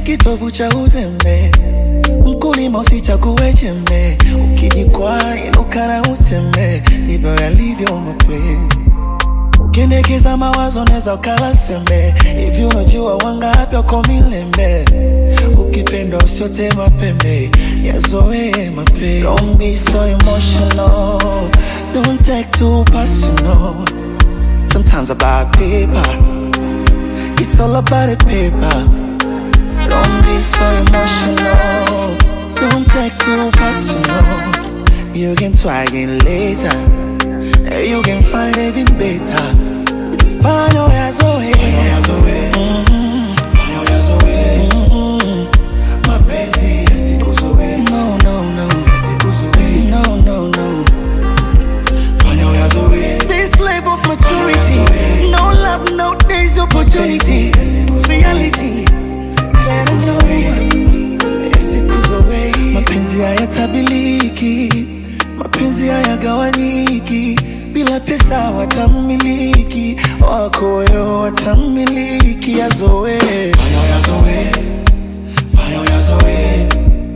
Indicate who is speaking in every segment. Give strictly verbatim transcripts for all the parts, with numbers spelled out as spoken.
Speaker 1: kitovu cha uzembe, mkulima usichague jembe. Ukijikwaa inuka na utembe, ndivyo yalivyo mapenzi. Ukiendekeza mawazo neza ukala sembe, hivi unajua wangapi wako milembe. Ukipendwa usiote mapembe, yazoe mapenzi. Don't be so emotional, don't take too personal. Sometimes about paper, it's all about the paper. Don't be so emotional, don't take too personal. You can try again later, you can find even better. Find your ass away, mm-hmm. Find your ass away, mm-hmm. Mapenzi yasikuzoe, no no no, yasikuzoe, no no no. Find your ass away. This life of maturity, no love, no days opportunity. Reality, better know, yasikuzoe. Mapenzi hayatabiliki, mapenzi hayagawanyiki. Bila pesa watamiliki, wako yo watamiliki. Yazoe, fanya yazoe, fanya yazoe.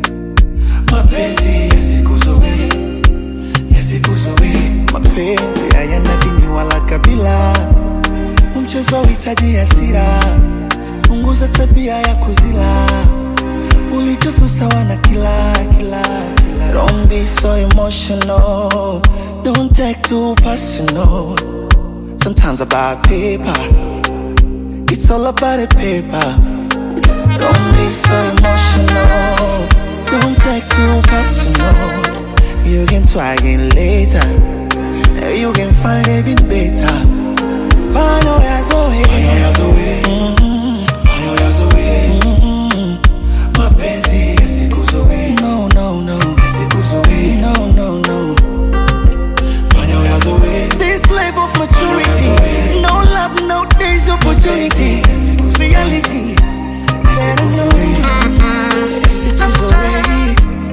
Speaker 1: Mapenzi yasikuzoe, yasikuzoe. Mapenzi hayana dini wala kabila, mchezo uhitaji hasira. Punguza tabia ya kuzila, ulichoso sawa na kila kila kila. Don't be so emotional, don't take too personal. Sometimes about paper, it's all about the paper. Don't be so emotional, don't take too personal. You can try again later, you can find even better. Find your ass away, find your ass away, mm-hmm. Find your ass away, mm-hmm. Mapenzi yasikuzoe, no no no, yasikuzoe, no no no. Find your ass away. This life of maturity, no love, no days opportunity. Reality, better know, yasikuzoe.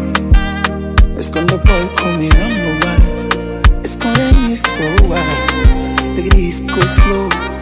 Speaker 1: It's gonna boy call me number one. It's gonna miss go wild. Take it easy, go slow.